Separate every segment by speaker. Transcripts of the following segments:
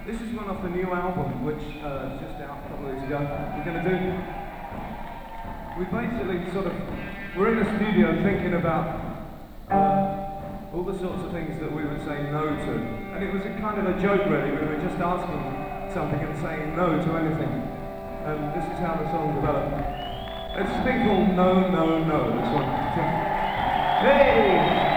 Speaker 1: This is one off the new album, which is just out a couple of weeks ago. We're going to do. We basically we're in the studio thinking about all the sorts of things that we would say no to, and it was a kind of a joke really. We were just asking something and saying no to anything, and this is how the song developed. It's a thing called No, No, No. This one. Hey!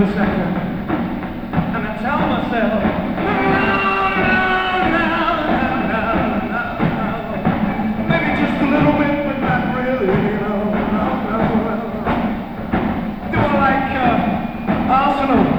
Speaker 1: a second, and I tell myself, no, maybe just a little bit, but not really, no. Do I like Arsenal?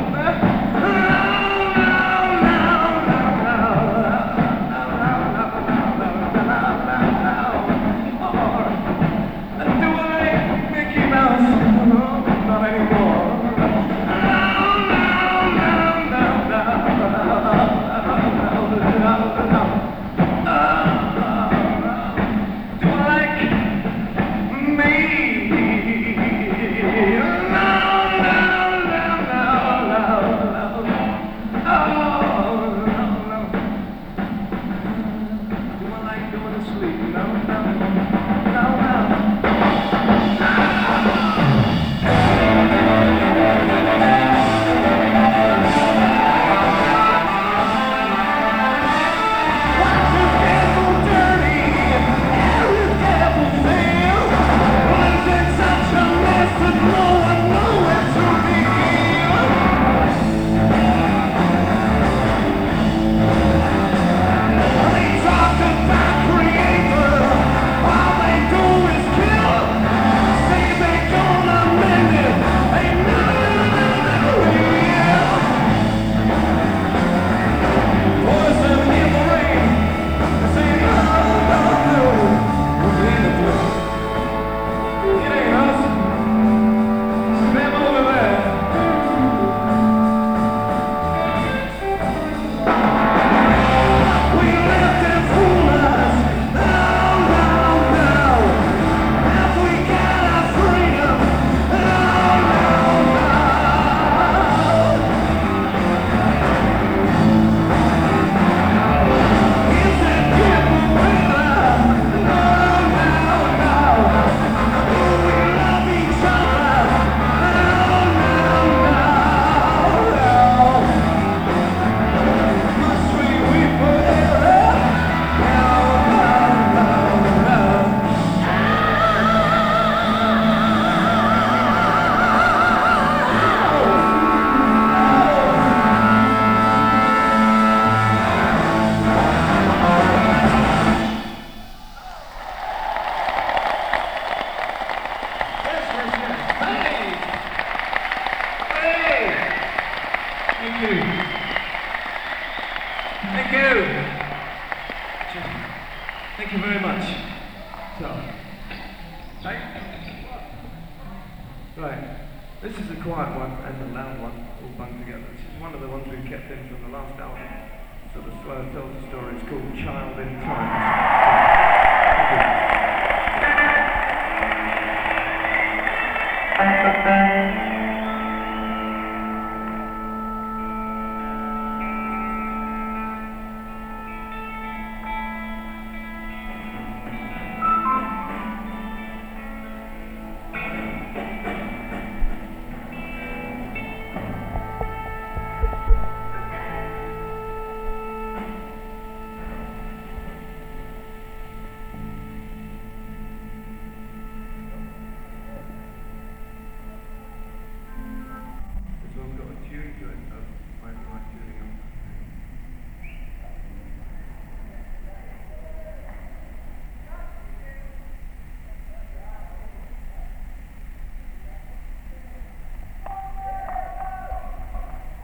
Speaker 1: Thank you very much. So, right. This is a quiet one and a loud one, all bunged together. This is one of the ones we kept in from the last album. Sort of slow, tells a story. It's called Child in Time.